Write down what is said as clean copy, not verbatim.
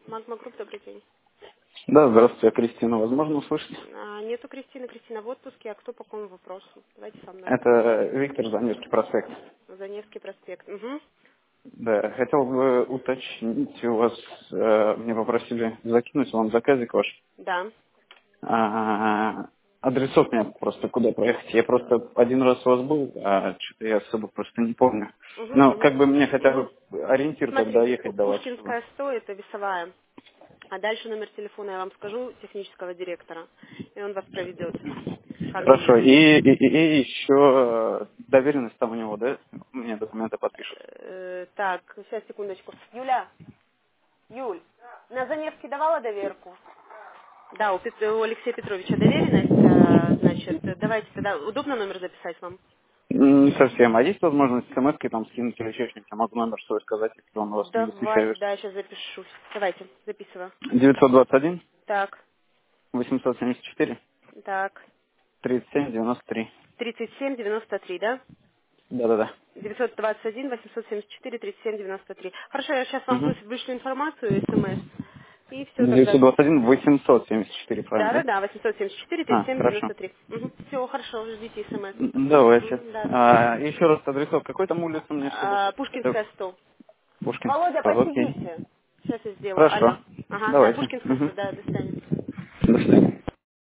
Магма Групп, добрый день. Да, здравствуйте, Кристина. Возможно услышать? Нету Кристины. Кристина в отпуске. А кто по какому вопросу? Давайте со мной. Это Виктор, Заневский проспект. Заневский проспект. Угу. Да, хотел бы уточнить у вас, мне попросили закинуть вам заказик ваш. Да. Адресов нет просто, куда проехать. Я просто один раз у вас был, а что-то я особо просто не помню. Угу, Но угу. как бы мне хотя Угу. бы ориентир, когда Смотрите, ехать до вас, чтобы... Пушкинская 100 это весовая. А дальше номер телефона я вам скажу, технического директора. И он вас проведет. Как Хорошо, доехать. и еще доверенность там у него, да? Мне документы подпишут. Так, сейчас, секундочку. Юль, на Заневский давала доверку? Да, у Алексея Петровича доверенность. Значит, давайте тогда, удобно номер записать вам? Не совсем. А есть возможность смс-кой там скинуть или что-нибудь? Я могу номер свой сказать, если он у вас не Давайте, высвечивается. да, сейчас запишу. Давайте, записываю. 921 Так, 874 так. 3793. 3793, да? Да-да-да. 921 874 3793. Хорошо, я сейчас вам Угу. вышлю информацию, смс. И все тогда. 921 874, правильно, да? Да-да-да, 874 Хорошо. 3793. Угу. Все, хорошо, ждите смс. Давайте. Да-да-да. Еще раз адресок. Какой там улица мне, чтобы... Пушкинская 100. Пушкин. Володя, Окей. посидите. Сейчас я сделаю. Алло. Хорошо. Ага, да, Давайте. Пушкинская Угу. 100, да, до свидания. До свидания.